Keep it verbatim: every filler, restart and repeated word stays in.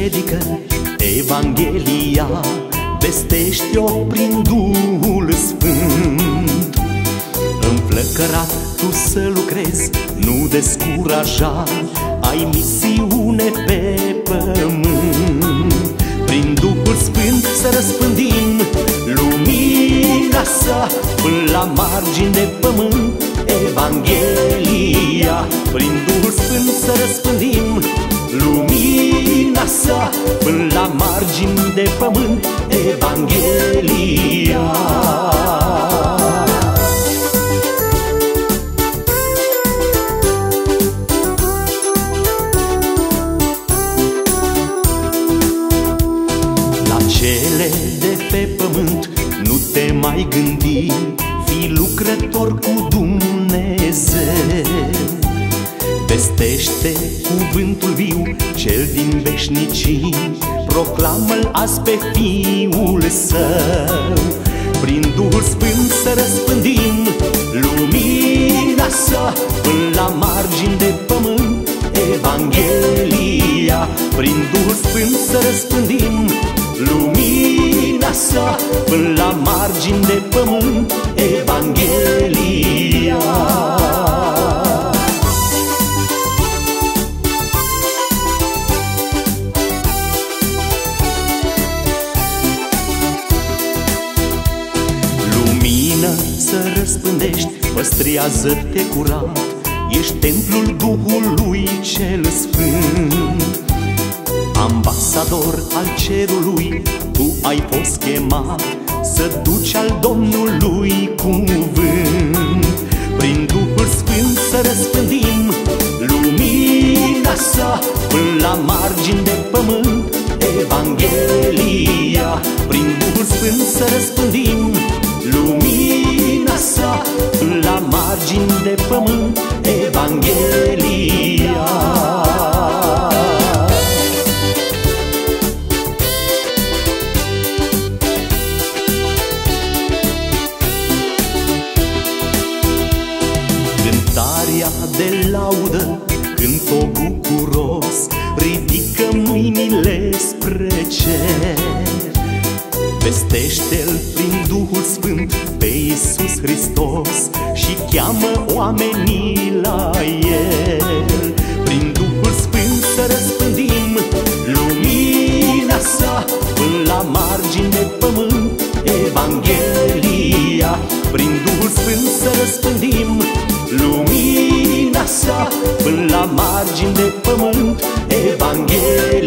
predică Evanghelia, vestește-o prin Duhul Sfânt. Înflăcărat tu să lucrezi, nu descuraja, ai misiune pe pământ. Prin Duhul Sfânt să răspândim lumina sa până la margini de pământ. Evanghelia, prin Duhul Sfânt să răspândim lumina sa până la margini de pământ. Evanghelia. La cele de pe pământ nu te mai gândi, fii lucrător cu Dumnezeu. Vestește cuvântul viu, cel din veșnicii, proclamă-l azi pe Fiul Său. Prin Duhul Sfânt să răspândim lumina sa până la margini de pământ. Evanghelia, prin Duhul Sfânt să răspândim lumina sa până la margini de pământ. Evanghelia. Lumină să răspândești, păstrează-te curat, ești templul Duhului cel Sfânt. Ambasador al cerului, tu ai fost chemat să duci al Domnului cuvânt. Prin Duhul Sfânt să răspândim lumina sa până la margini de pământ. Evanghelia, prin Duhul Sfânt să răspândim lumina sa până la margini de pământ. Evanghelia. Cântarea de laudă cânt-o bucuros, ridică mâinile spre cer. Vestește-L prin Duhul Sfânt pe Iisus Hristos și cheamă oamenii la El. Prin Duhul Sfânt să răspândim lumina sa până la margini de pământ. Evanghelia, prin Duhul Sfânt să răspândim lumina sa până la margini de pământ. Evanghelia.